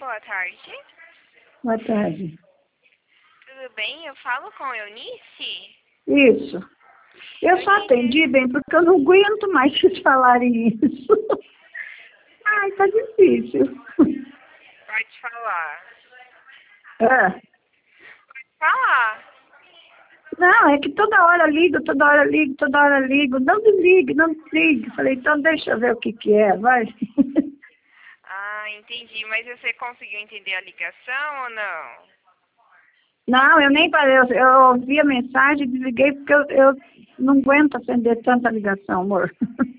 boa tarde. Boa tarde. Tudo bem? Eu falo com a Eunice? Isso. Eu só atendi, bem, porque eu não aguento mais vocês falarem isso. Ai, tá difícil. Pode falar. É. Pode falar. Não, é que toda hora ligo, toda hora ligo, toda hora ligo. Não desligue, não desligue. Falei, então deixa eu ver o que é, vai. Ah, entendi. Mas você conseguiu entender a ligação ou não? Não, eu nem parei. Eu ouvi a mensagem e desliguei porque eu não aguento atender tanta ligação, amor.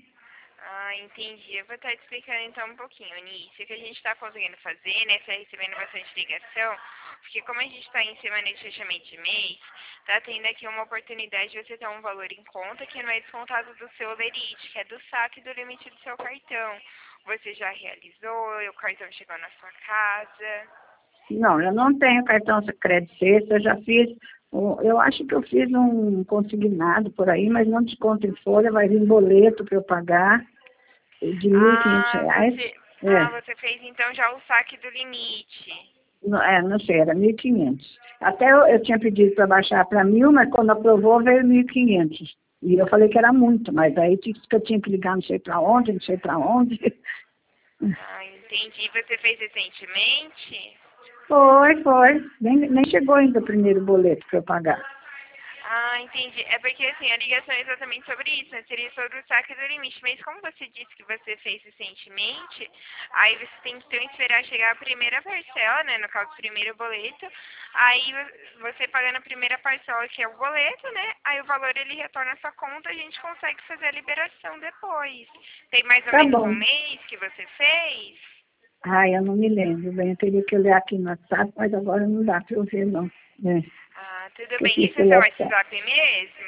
Ah, entendi. Eu vou estar te explicando então um pouquinho, Eunice. O que a gente está conseguindo fazer, né? Você está recebendo bastante ligação, porque como a gente está em semana de fechamento de mês, tá tendo aqui uma oportunidade de você ter um valor em conta que não é descontado do seu lerite, que é do saque do limite do seu cartão. Você já realizou, o cartão chegou na sua casa. Não, eu não tenho cartão crédito sexta, eu já fiz, eu acho que eu fiz um consignado por aí, mas não desconto em folha, vai vir boleto para eu pagar de R$ 1.500. Você fez então já o saque do limite. Não sei, era 1.500. Até eu tinha pedido para baixar para 1.000, mas quando aprovou veio 1.500. E eu falei que era muito, mas aí disse que eu tinha que ligar não sei para onde, não sei para onde. Ah, entendi. Você fez recentemente? Foi. Nem chegou ainda o primeiro boleto para eu pagar. Ah, entendi. É porque, assim, a ligação é exatamente sobre isso, né? Seria sobre o saque do limite. Mas como você disse que você fez recentemente, aí você tem que então esperar chegar a primeira parcela, né? No caso, o primeiro boleto. Aí você pagando a primeira parcela, que é o boleto, né? Aí o valor, ele retorna à sua conta, a gente consegue fazer a liberação depois. Tem mais ou Tá menos um bom. mês que você fez? Ai, eu não me lembro bem. Eu teria que olhar aqui no WhatsApp, mas agora não dá para eu ver, não. Ah, tudo bem. Esqueci Esse é pelo seu WhatsApp. WhatsApp mesmo?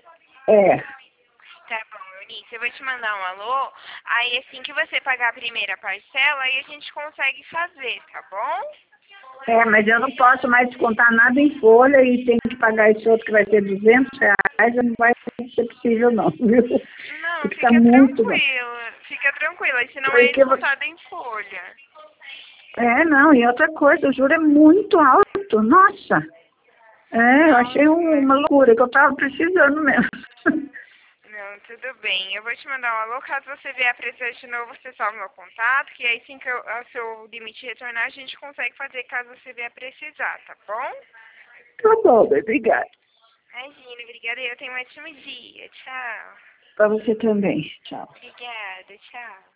É, Tá bom, Eunice, eu vou te mandar um alô. Aí assim que você pagar a primeira parcela, aí a gente consegue fazer, tá bom? mas eu não posso mais descontar nada em folha e tenho que pagar esse outro que vai ser R$ 200. Não vai ser possível, não, viu? Não, Porque está fica muito bom. tranquila. Fica tranquila, isso não é Porque, descontado em folha. não, e outra coisa, o juro é muito alto. Nossa, eu achei Nossa, uma loucura, que eu estava precisando mesmo. não, tudo bem. Eu vou te mandar um alô. Caso você vier precisar de novo, você salva meu contato. Que aí, assim que o seu limite retornar, a gente consegue fazer caso você vier precisar, tá bom? Tá bom, obrigada. Imagina, obrigada. Eu tenho um ótimo dia. Tchau. Para você também. Tchau. Obrigada, tchau.